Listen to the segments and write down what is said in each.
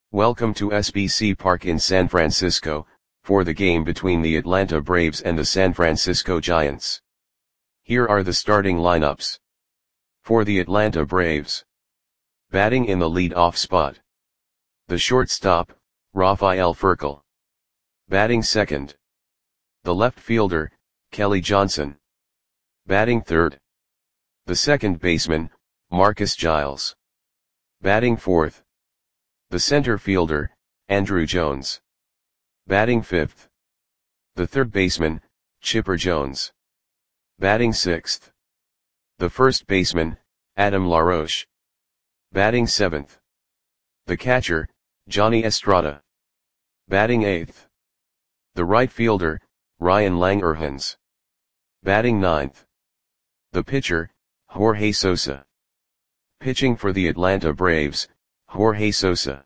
Welcome to SBC Park in San Francisco, for the game between the Atlanta Braves and the San Francisco Giants. Here are the starting lineups. For the Atlanta Braves. Batting in the lead-off spot. The shortstop, Rafael Furcal. Batting second. The left fielder, Kelly Johnson. Batting third. The second baseman, Marcus Giles. Batting fourth. The center fielder, Andruw Jones. Batting fifth. The third baseman, Chipper Jones. Batting sixth. The first baseman, Adam LaRoche. Batting seventh. The catcher, Johnny Estrada. Batting eighth. The right fielder, Ryan Langerhans. Batting ninth. The pitcher, Jorge Sosa. Pitching for the Atlanta Braves, Jorge Sosa.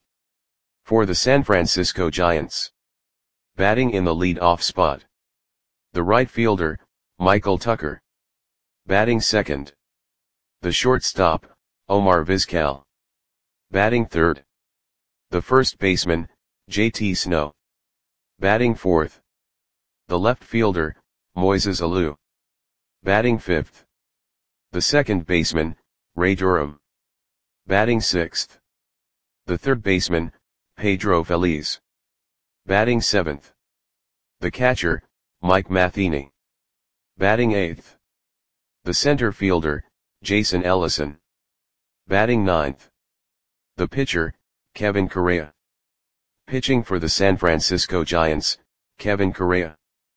For the San Francisco Giants. Batting in the lead-off spot. The right fielder, Michael Tucker. Batting second. The shortstop, Omar Vizquel. Batting third. The first baseman, JT Snow. Batting fourth. The left fielder, Moises Alou. Batting fifth. The second baseman, Ray Durham. Batting sixth. The third baseman, Pedro Feliz. Batting seventh. The catcher, Mike Matheny. Batting eighth. The center fielder, Jason Ellison. Batting ninth. The pitcher, Kevin Correa. Pitching for the San Francisco Giants, Kevin Correa.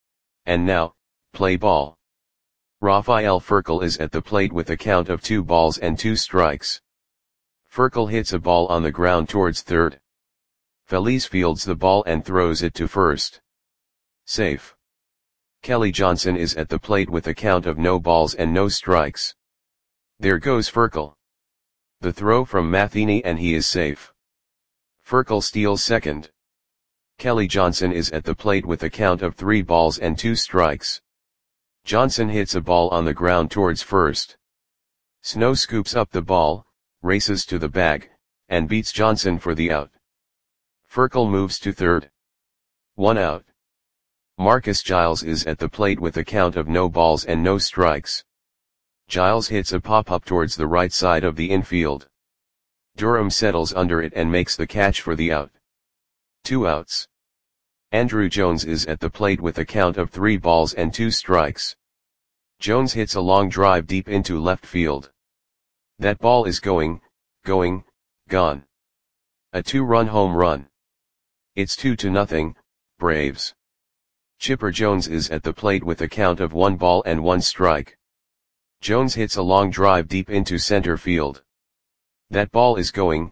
And now, play ball. Rafael Furcal is at the plate with a count of 2 balls and 2 strikes. Furcal hits a ball on the ground towards third. Feliz fields the ball and throws it to first. Safe. Kelly Johnson is at the plate with a count of no balls and no strikes. There goes Furcal. The throw from Matheny and he is safe. Furcal steals second. Kelly Johnson is at the plate with a count of 3 balls and 2 strikes. Johnson hits a ball on the ground towards first. Snow scoops up the ball, races to the bag, and beats Johnson for the out. Furcal moves to third. 1 out. Marcus Giles is at the plate with a count of no balls and no strikes. Giles hits a pop-up towards the right side of the infield. Durham settles under it and makes the catch for the out. 2 outs. Andruw Jones is at the plate with a count of 3 balls and 2 strikes. Jones hits a long drive deep into left field. That ball is gone. A 2-run home run. It's 2-0, Braves. Chipper Jones is at the plate with a count of 1 ball and 1 strike. Jones hits a long drive deep into center field. That ball is gone.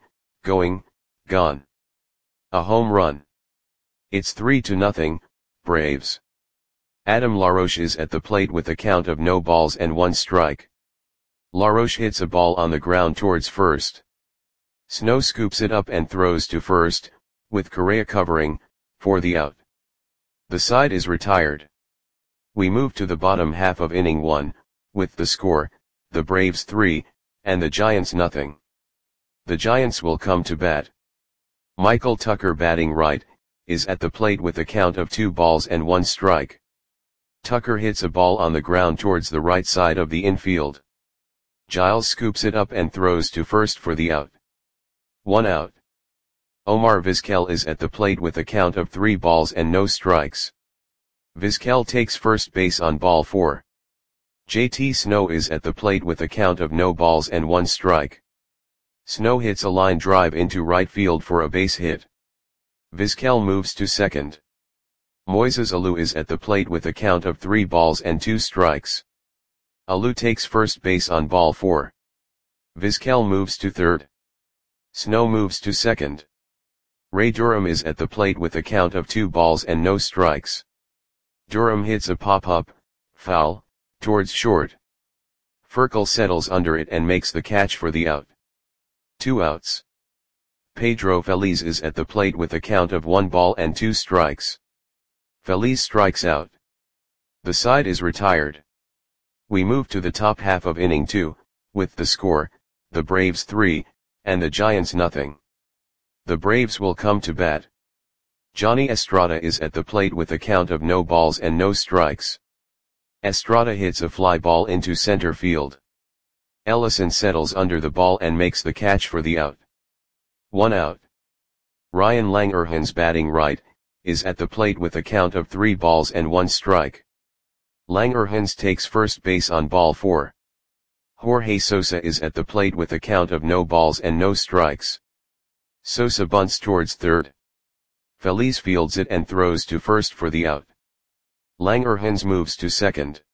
A home run. It's 3-0, Braves. Adam LaRoche is at the plate with a count of no balls and 1 strike. LaRoche hits a ball on the ground towards first. Snow scoops it up and throws to first, with Correa covering, for the out. The side is retired. We move to the bottom half of inning 1, with the score, the Braves 3, and the Giants 0. The Giants will come to bat. Michael Tucker batting right, is at the plate with a count of 2 balls and 1 strike. Tucker hits a ball on the ground towards the right side of the infield. Giles scoops it up and throws to first for the out. 1 out. Omar Vizquel is at the plate with a count of 3 balls and no strikes. Vizquel takes first base on ball 4. JT Snow is at the plate with a count of no balls and 1 strike. Snow hits a line drive into right field for a base hit. Vizquel moves to second. Moises Alou is at the plate with a count of 3 balls and 2 strikes. Alou takes first base on ball 4. Vizquel moves to third. Snow moves to second. Ray Durham is at the plate with a count of 2 balls and no strikes. Durham hits a pop-up, foul, towards short. Furcal settles under it and makes the catch for the out. 2 outs. Pedro Feliz is at the plate with a count of 1 ball and 2 strikes. Feliz strikes out. The side is retired. We move to the top half of inning 2, with the score, the Braves 3, and the Giants 0. The Braves will come to bat. Johnny Estrada is at the plate with a count of no balls and no strikes. Estrada hits a fly ball into center field. Ellison settles under the ball and makes the catch for the out. 1 out. Ryan Langerhans, batting right, is at the plate with a count of 3 balls and 1 strike. Langerhans takes first base on ball 4. Jorge Sosa is at the plate with a count of no balls and no strikes. Sosa bunts towards third. Feliz fields it and throws to first for the out. Langerhans moves to second.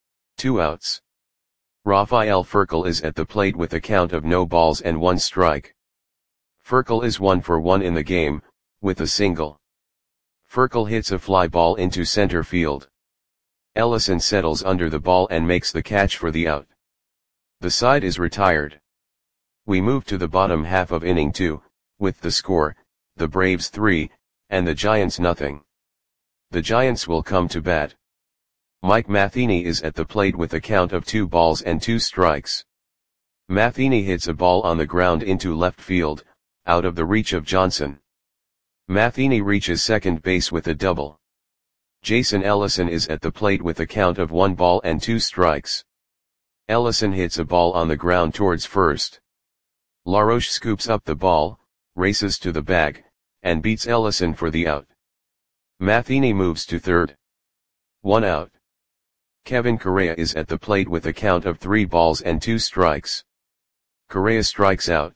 2 outs. Rafael Furcal is at the plate with a count of no balls and 1 strike. Furcal is 1 for 1 in the game, with a single. Furcal hits a fly ball into center field. Ellison settles under the ball and makes the catch for the out. The side is retired. We move to the bottom half of inning 2, with the score, the Braves 3, and the Giants nothing. The Giants will come to bat. Mike Matheny is at the plate with a count of 2 balls and 2 strikes. Matheny hits a ball on the ground into left field, out of the reach of Johnson. Matheny reaches second base with a double. Jason Ellison is at the plate with a count of 1 ball and 2 strikes. Ellison hits a ball on the ground towards first. LaRoche scoops up the ball, races to the bag, and beats Ellison for the out. Matheny moves to third. 1 out. Kevin Correa is at the plate with a count of 3 balls and 2 strikes. Correa strikes out.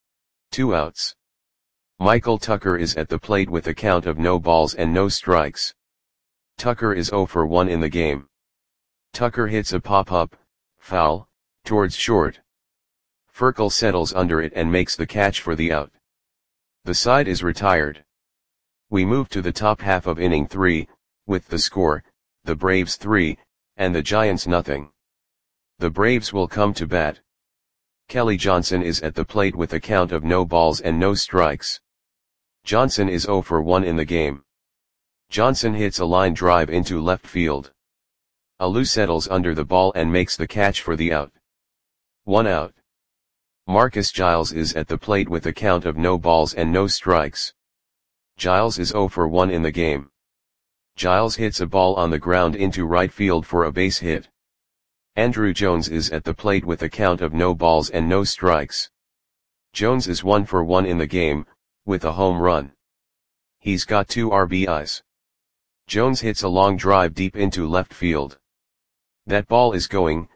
2 outs. Michael Tucker is at the plate with a count of no balls and no strikes. Tucker is 0 for 1 in the game. Tucker hits a pop-up, foul, towards short. Furcal settles under it and makes the catch for the out. The side is retired. We move to the top half of inning 3, with the score, the Braves 3, and the Giants nothing. The Braves will come to bat. Kelly Johnson is at the plate with a count of no balls and no strikes. Johnson is 0 for 1 in the game. Johnson hits a line drive into left field. Alou settles under the ball and makes the catch for the out. 1 out. Marcus Giles is at the plate with a count of no balls and no strikes. Giles is 0 for 1 in the game. Giles hits a ball on the ground into right field for a base hit. Andrew Jones is at the plate with a count of no balls and no strikes. Jones is 1 for 1 in the game, with a home run. He's got 2 RBIs. Jones hits a long drive deep into left field. That ball is gone.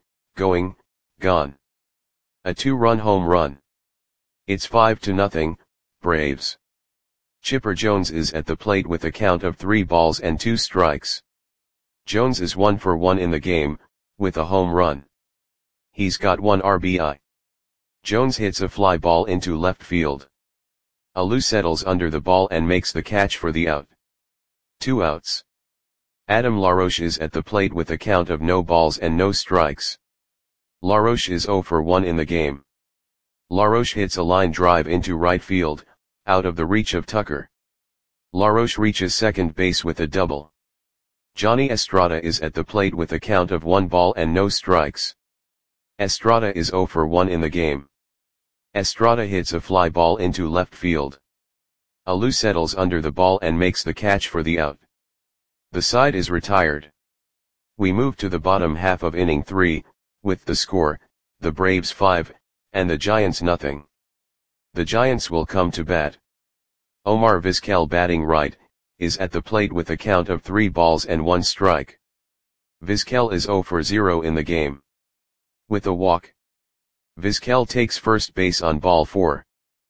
A 2-run home run. It's 5-0, Braves. Chipper Jones is at the plate with a count of 3 balls and 2 strikes. Jones is 1 for 1 in the game, with a home run. He's got 1 RBI. Jones hits a fly ball into left field. Alou settles under the ball and makes the catch for the out. 2 outs. Adam LaRoche is at the plate with a count of no balls and no strikes. LaRoche is 0 for 1 in the game. LaRoche hits a line drive into right field, out of the reach of Tucker. LaRoche reaches second base with a double. Johnny Estrada is at the plate with a count of 1 ball and no strikes. Estrada is 0 for 1 in the game. Estrada hits a fly ball into left field. Alou settles under the ball and makes the catch for the out. The side is retired. We move to the bottom half of inning 3, with the score, the Braves 5, and the Giants nothing. The Giants will come to bat. Omar Vizquel, batting right, is at the plate with a count of 3 balls and 1 strike. Vizquel is 0 for 0 in the game. With a walk. Vizquel takes first base on ball 4.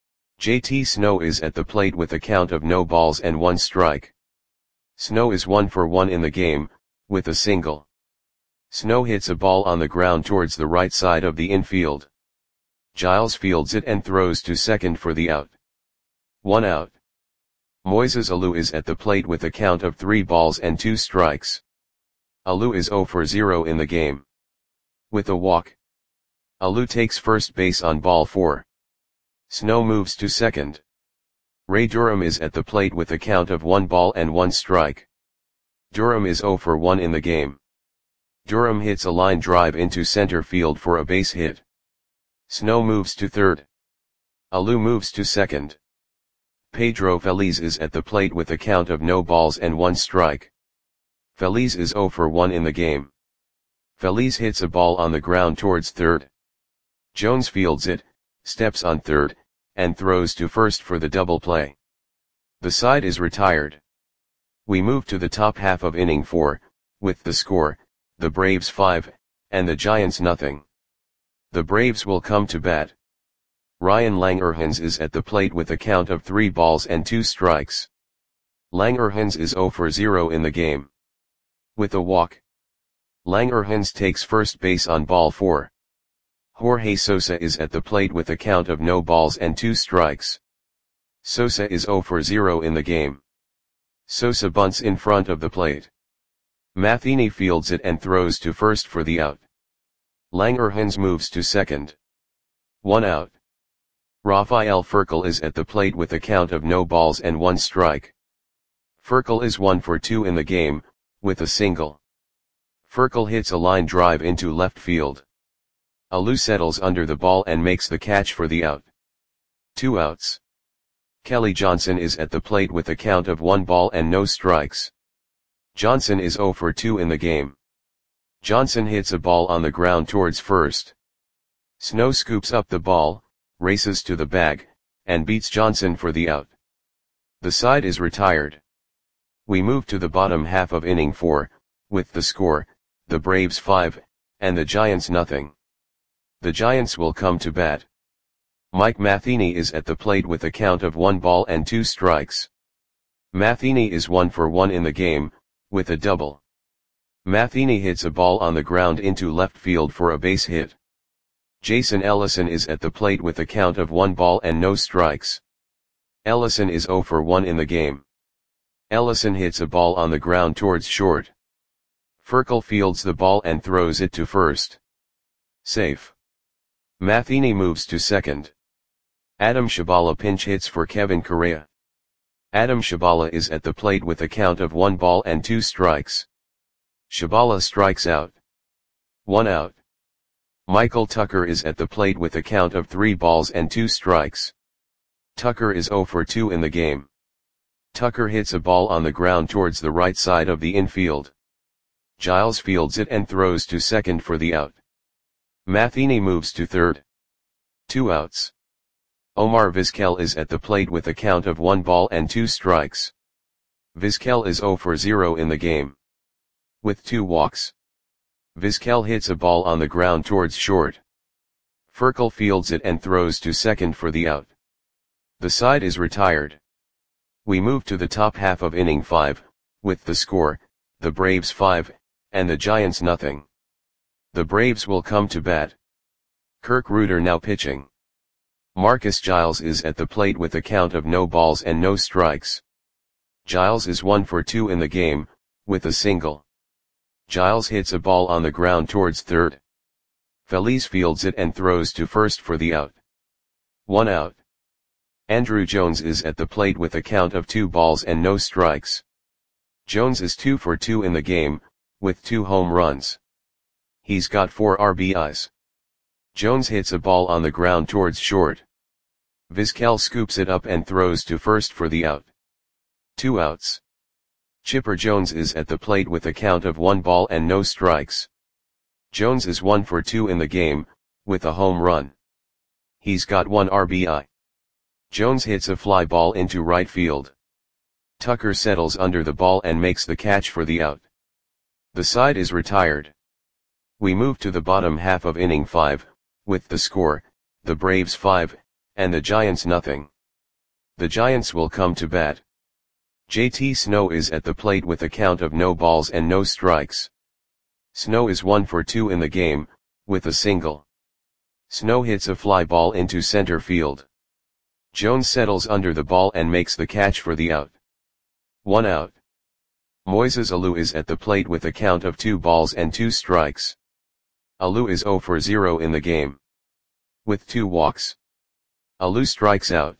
JT Snow is at the plate with a count of no balls and 1 strike. Snow is 1 for 1 in the game, with a single. Snow hits a ball on the ground towards the right side of the infield. Giles fields it and throws to second for the out. 1 out. Moises Alou is at the plate with a count of 3 balls and 2 strikes. Alou is 0 for 0 in the game. With a walk. Alou takes first base on ball 4. Snow moves to second. Ray Durham is at the plate with a count of 1 ball and 1 strike. Durham is 0 for 1 in the game. Durham hits a line drive into center field for a base hit. Snow moves to third. Alou moves to second. Pedro Feliz is at the plate with a count of no balls and 1 strike. Feliz is 0 for 1 in the game. Feliz hits a ball on the ground towards third. Jones fields it, steps on third, and throws to first for the double play. The side is retired. We move to the top half of inning 4, with the score, the Braves 5, and the Giants nothing. The Braves will come to bat. Ryan Langerhans is at the plate with a count of 3 balls and 2 strikes. Langerhans is 0 for 0 in the game. With a walk, Langerhans takes first base on ball 4. Jorge Sosa is at the plate with a count of no balls and 2 strikes. Sosa is 0 for 0 in the game. Sosa bunts in front of the plate. Matheny fields it and throws to first for the out. Langerhans moves to second. 1 out. Rafael Furcal is at the plate with a count of no balls and 1 strike. Furcal is 1 for 2 in the game, with a single. Furcal hits a line drive into left field. Alou settles under the ball and makes the catch for the out. 2 outs. Kelly Johnson is at the plate with a count of 1 ball and no strikes. Johnson is 0 for 2 in the game. Johnson hits a ball on the ground towards first. Snow scoops up the ball, races to the bag, and beats Johnson for the out. The side is retired. We move to the bottom half of inning 4, with the score, the Braves 5, and the Giants nothing. The Giants will come to bat. Mike Matheny is at the plate with a count of 1 ball and 2 strikes. Matheny is 1 for 1 in the game, with a double. Matheny hits a ball on the ground into left field for a base hit. Jason Ellison is at the plate with a count of 1 ball and no strikes. Ellison is 0 for 1 in the game. Ellison hits a ball on the ground towards short. Furcal fields the ball and throws it to first. Safe. Matheny moves to second. Adam Shabala pinch hits for Kevin Correa. Adam Shabala is at the plate with a count of 1 ball and 2 strikes. Shabala strikes out. 1 out. Michael Tucker is at the plate with a count of 3 balls and 2 strikes. Tucker is 0 for 2 in the game. Tucker hits a ball on the ground towards the right side of the infield. Giles fields it and throws to second for the out. Matheny moves to third. 2 outs. Omar Vizquel is at the plate with a count of 1 ball and 2 strikes. Vizquel is 0 for 0 in the game. With 2 walks, Vizquel hits a ball on the ground towards short. Furcal fields it and throws to second for the out. The side is retired. We move to the top half of inning 5, with the score, the Braves 5, and the Giants nothing. The Braves will come to bat. Kirk Reuter now pitching. Marcus Giles is at the plate with a count of no balls and no strikes. Giles is 1 for 2 in the game, with a single. Giles hits a ball on the ground towards third. Feliz fields it and throws to first for the out. 1 out. Andrew Jones is at the plate with a count of 2 balls and no strikes. Jones is 2 for 2 in the game, with 2 home runs. He's got 4 RBIs. Jones hits a ball on the ground towards short. Vizquel scoops it up and throws to first for the out. 2 outs. Chipper Jones is at the plate with a count of 1 ball and no strikes. Jones is 1 for 2 in the game, with a home run. He's got 1 RBI. Jones hits a fly ball into right field. Tucker settles under the ball and makes the catch for the out. The side is retired. We move to the bottom half of inning 5, with the score, the Braves 5, and the Giants nothing. The Giants will come to bat. JT Snow is at the plate with a count of no balls and no strikes. Snow is 1 for 2 in the game, with a single. Snow hits a fly ball into center field. Jones settles under the ball and makes the catch for the out. 1 out. Moises Alou is at the plate with a count of 2 balls and 2 strikes. Alou is 0 for 0 in the game. With 2 walks, Alou strikes out.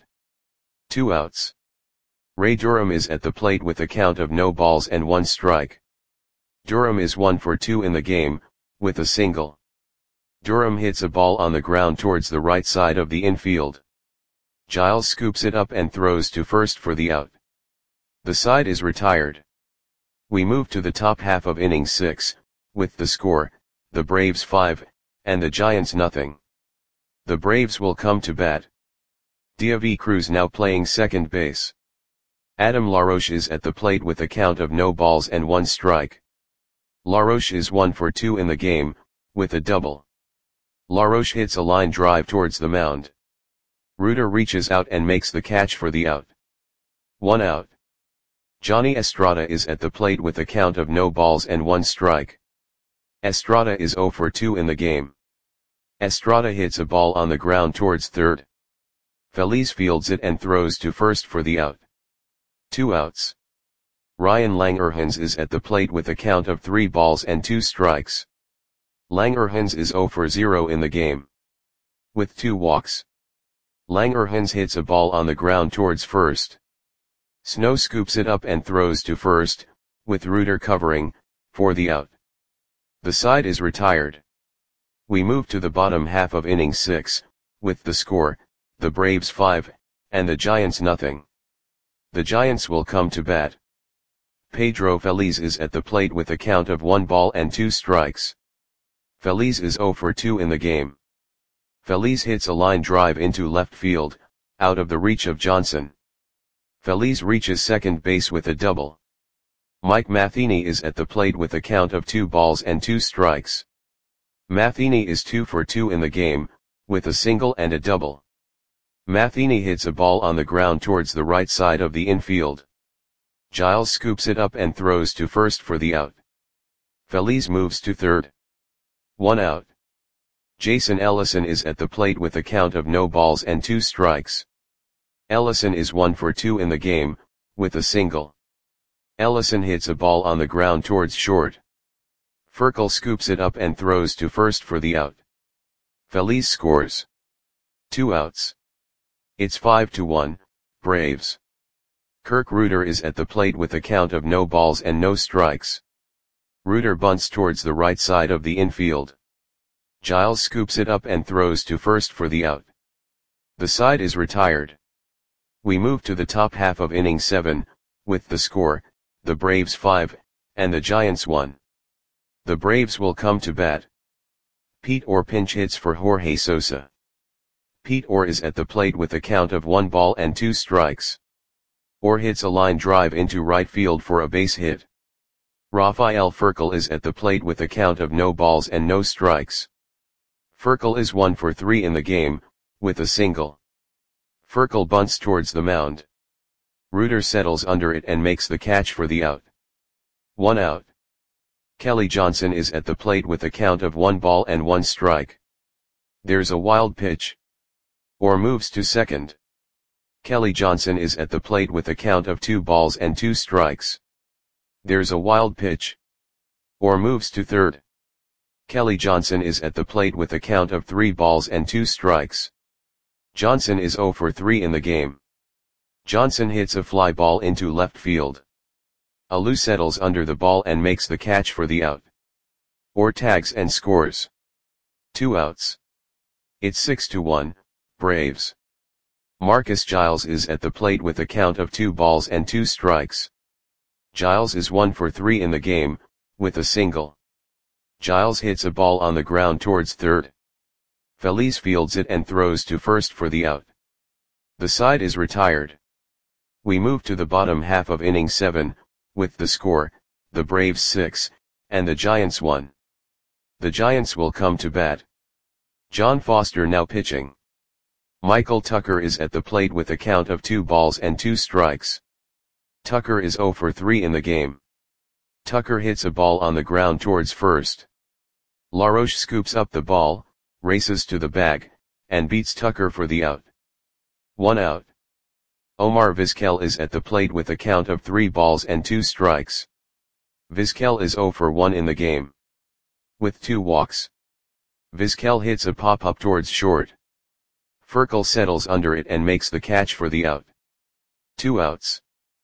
2 outs. Ray Durham is at the plate with a count of no balls and 1 strike. Durham is 1 for 2 in the game, with a single. Durham hits a ball on the ground towards the right side of the infield. Giles scoops it up and throws to first for the out. The side is retired. We move to the top half of inning 6, with the score, the Braves 5, and the Giants nothing. The Braves will come to bat. Diavy Cruz now playing second base. Adam LaRoche is at the plate with a count of no balls and 1 strike. LaRoche is 1 for 2 in the game, with a double. LaRoche hits a line drive towards the mound. Reuter reaches out and makes the catch for the out. 1 out. Johnny Estrada is at the plate with a count of no balls and 1 strike. Estrada is 0 for 2 in the game. Estrada hits a ball on the ground towards third. Feliz fields it and throws to first for the out. 2 outs. Ryan Langerhans is at the plate with a count of 3 balls and 2 strikes. Langerhans is 0 for 0 in the game. With 2 walks. Langerhans hits a ball on the ground towards first. Snow scoops it up and throws to first, with Reuter covering, for the out. The side is retired. We move to the bottom half of inning 6, with the score, the Braves 5, and the Giants nothing. The Giants will come to bat. Pedro Feliz is at the plate with a count of 1 ball and 2 strikes. Feliz is 0 for 2 in the game. Feliz hits a line drive into left field, out of the reach of Johnson. Feliz reaches second base with a double. Mike Matheny is at the plate with a count of 2 balls and 2 strikes. Matheny is 2 for 2 in the game, with a single and a double. Matheny hits a ball on the ground towards the right side of the infield. Giles scoops it up and throws to first for the out. Feliz moves to third. 1 out. Jason Ellison is at the plate with a count of no balls and 2 strikes. Ellison is 1 for 2 in the game, with a single. Ellison hits a ball on the ground towards short. Furkel scoops it up and throws to first for the out. Feliz scores. 2 outs. It's 5-1, Braves. Kirk Reuter is at the plate with a count of no balls and no strikes. Reuter bunts towards the right side of the infield. Giles scoops it up and throws to first for the out. The side is retired. We move to the top half of inning 7, with the score, the Braves 5, and the Giants 1. The Braves will come to bat. Pete Orr pinch hits for Jorge Sosa. Pete Orr is at the plate with a count of 1 ball and 2 strikes. Orr hits a line drive into right field for a base hit. Rafael Furkel is at the plate with a count of no balls and no strikes. Furkel is 1 for 3 in the game, with a single. Furkel bunts towards the mound. Reuter settles under it and makes the catch for the out. 1 out. Kelly Johnson is at the plate with a count of 1 ball and 1 strike. There's a wild pitch. Orr moves to second. Kelly Johnson is at the plate with a count of 2 balls and 2 strikes. There's a wild pitch. Orr moves to third. Kelly Johnson is at the plate with a count of 3 balls and 2 strikes. Johnson is 0 for 3 in the game. Johnson hits a fly ball into left field. Alou settles under the ball and makes the catch for the out. Orr tags and scores. 2 outs. It's 6-1, Braves. Marcus Giles is at the plate with a count of 2 balls and 2 strikes. Giles is 1 for 3 in the game, with a single. Giles hits a ball on the ground towards third. Feliz fields it and throws to first for the out. The side is retired. We move to the bottom half of inning 7, with the score, the Braves 6, and the Giants 1. The Giants will come to bat. John Foster now pitching. Michael Tucker is at the plate with a count of 2 balls and 2 strikes. Tucker is 0 for 3 in the game. Tucker hits a ball on the ground towards first. LaRoche scoops up the ball, races to the bag, and beats Tucker for the out. 1 out. Omar Vizquel is at the plate with a count of 3 balls and 2 strikes. Vizquel is 0 for 1 in the game. With 2 walks. Vizquel hits a pop-up towards short. Furkel settles under it and makes the catch for the out. 2 outs.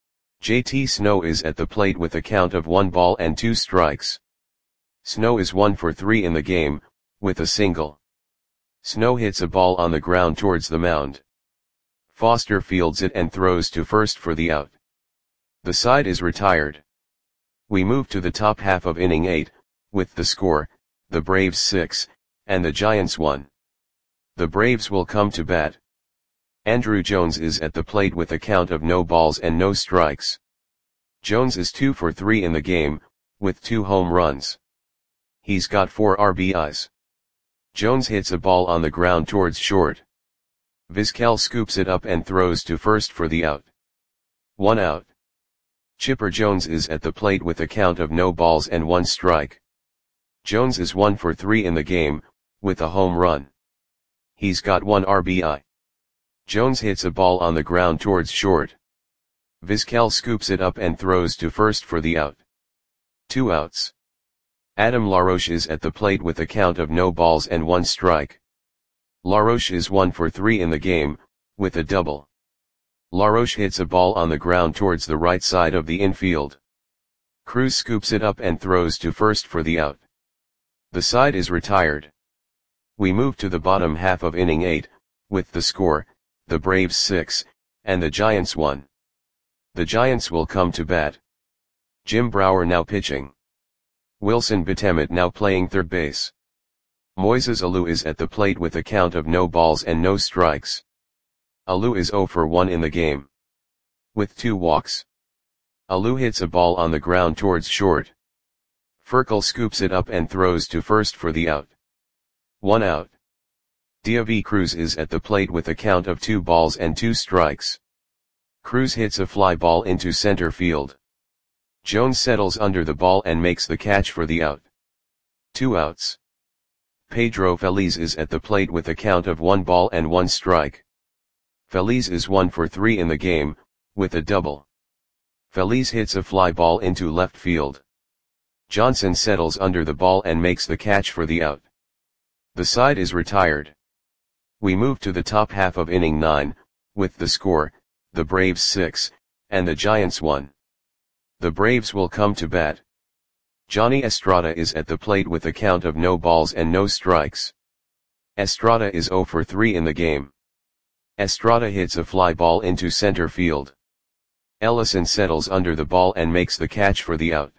JT Snow is at the plate with a count of 1 ball and 2 strikes. Snow is 1 for 3 in the game, with a single. Snow hits a ball on the ground towards the mound. Foster fields it and throws to first for the out. The side is retired. We move to the top half of inning 8, with the score, the Braves 6, and the Giants 1. The Braves will come to bat. Andruw Jones is at the plate with a count of no balls and no strikes. Jones is 2 for 3 in the game, with 2 home runs. He's got 4 RBIs. Jones hits a ball on the ground towards short. Vizquel scoops it up and throws to first for the out. 1 out. Chipper Jones is at the plate with a count of no balls and 1 strike. Jones is 1 for 3 in the game, with a home run. He's got 1 RBI. Jones hits a ball on the ground towards short. Vizquel scoops it up and throws to first for the out. 2 outs. Adam LaRoche is at the plate with a count of no balls and 1 strike. LaRoche is 1 for 3 in the game, with a double. LaRoche hits a ball on the ground towards the right side of the infield. Cruz scoops it up and throws to first for the out. The side is retired. We move to the bottom half of inning 8, with the score, the Braves 6, and the Giants 1. The Giants will come to bat. Jim Brower now pitching. Wilson Betemet now playing third base. Moises Alou is at the plate with a count of no balls and no strikes. Alou is 0 for 1 in the game, with 2 walks. Alou hits a ball on the ground towards short. Furcal scoops it up and throws to first for the out. 1 out. Deivi Cruz is at the plate with a count of 2 balls and 2 strikes. Cruz hits a fly ball into center field. Jones settles under the ball and makes the catch for the out. 2 outs. Pedro Feliz is at the plate with a count of 1 ball and 1 strike. Feliz is 1 for 3 in the game, with a double. Feliz hits a fly ball into left field. Johnson settles under the ball and makes the catch for the out. The side is retired. We move to the top half of inning 9, with the score, the Braves 6, and the Giants 1. The Braves will come to bat. Johnny Estrada is at the plate with a count of no balls and no strikes. Estrada is 0 for 3 in the game. Estrada hits a fly ball into center field. Ellison settles under the ball and makes the catch for the out.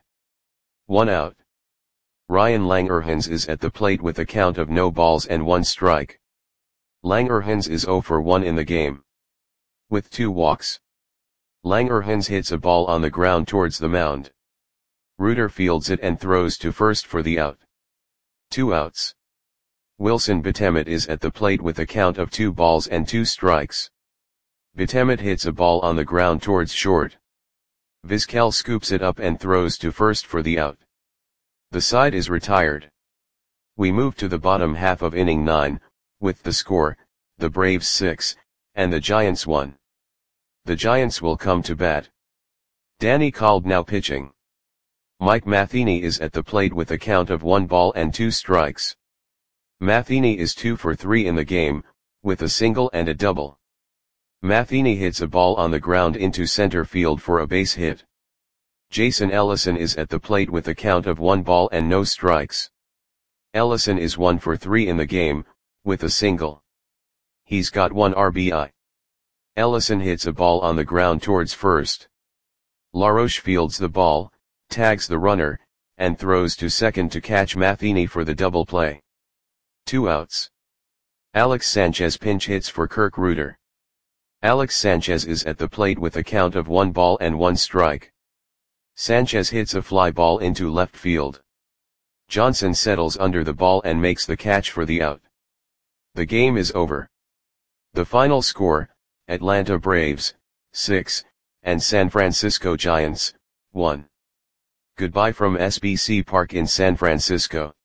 1 out. Ryan Langerhans is at the plate with a count of no balls and 1 strike. Langerhans is 0 for 1 in the game, with 2 walks. Langerhans hits a ball on the ground towards the mound. Reuter fields it and throws to first for the out. 2 outs. Wilson Betemet is at the plate with a count of 2 balls and 2 strikes. Betemet hits a ball on the ground towards short. Vizquel scoops it up and throws to first for the out. The side is retired. We move to the bottom half of inning 9, with the score, the Braves 6, and the Giants 1. The Giants will come to bat. Danny Kolb now pitching. Mike Matheny is at the plate with a count of 1 ball and 2 strikes. Matheny is 2 for 3 in the game, with a single and a double. Matheny hits a ball on the ground into center field for a base hit. Jason Ellison is at the plate with a count of 1 ball and no strikes. Ellison is 1 for 3 in the game, with a single. He's got 1 RBI. Ellison hits a ball on the ground towards first. LaRoche fields the ball, tags the runner, and throws to second to catch Matheny for the double play. 2 outs. Alex Sanchez pinch hits for Kirk Reuter. Alex Sanchez is at the plate with a count of 1 ball and 1 strike. Sanchez hits a fly ball into left field. Johnson settles under the ball and makes the catch for the out. The game is over. The final score, Atlanta Braves, 6, and San Francisco Giants, 1. Goodbye from SBC Park in San Francisco.